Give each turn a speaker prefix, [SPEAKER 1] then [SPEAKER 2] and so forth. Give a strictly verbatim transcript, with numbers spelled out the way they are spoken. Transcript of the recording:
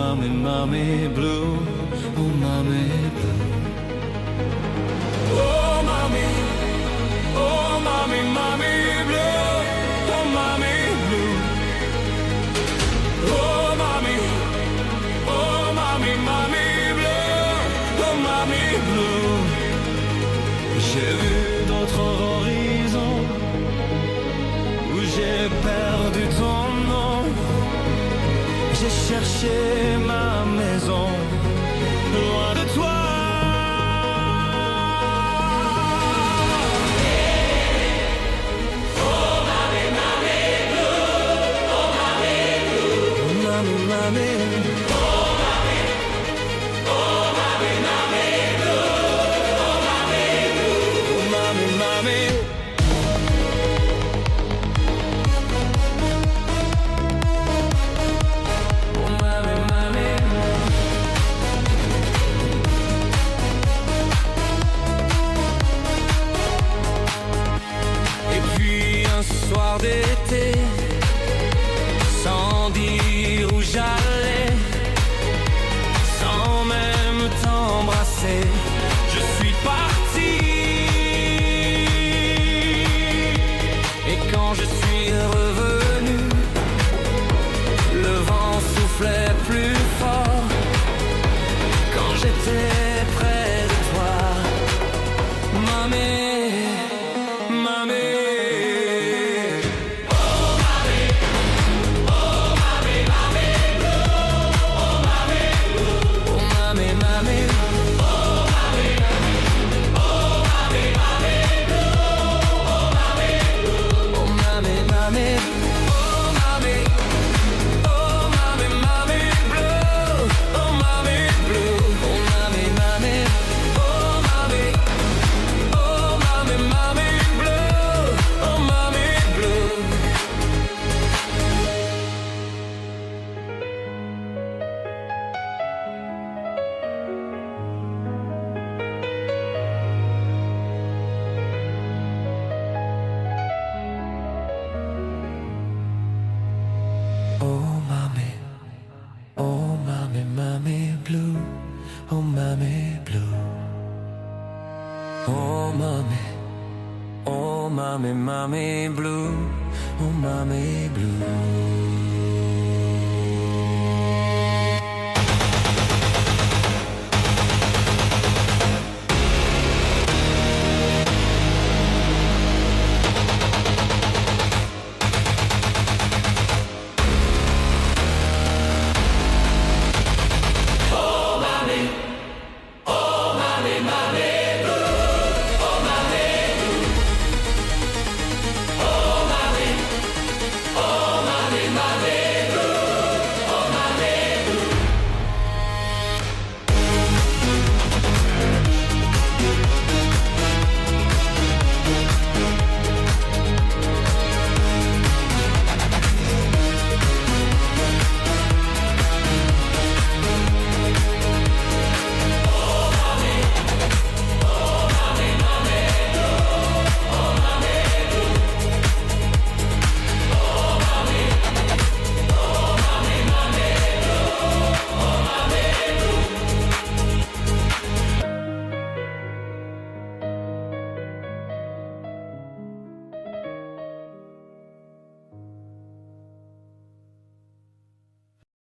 [SPEAKER 1] mommy, mommy blue. Oh, mommy blue. Oh, mommy. Oh, mommy, mommy blue. Oh, mommy blue. Oh, mommy. Oh, mommy, mommy blue. Oh, mommy blue. J'ai vu d'autres horizons où j'ai perdu ton nom. J'ai cherché ma maison loin de toi. Oh, mommy, mommy blue. Oh, mommy blue. Oh, mommy, mommy. Oh, mommy. Oh, mommy, mommy blue. Oh, mommy blue. Oh, mommy, mommy. Soir d'été, sans dire où j'allais, sans même t'embrasser, je suis parti. Et quand je suis revenu, le vent soufflait plus fort. Quand j'étais près de toi, mamie, mamie. Mommy, mommy blue, oh mommy blue.